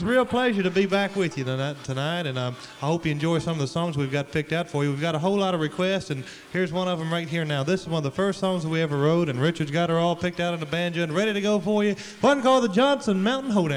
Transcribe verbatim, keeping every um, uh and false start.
a real pleasure to be back with you tonight, tonight and um, I hope you enjoy some of the songs we've got picked out for you. We've got a whole lot of requests, and here's one of them right here now. This is one of the first songs that we ever wrote, and Richard's got her all picked out on the banjo and ready to go for you. One called the Johnson Mountain Hoedown.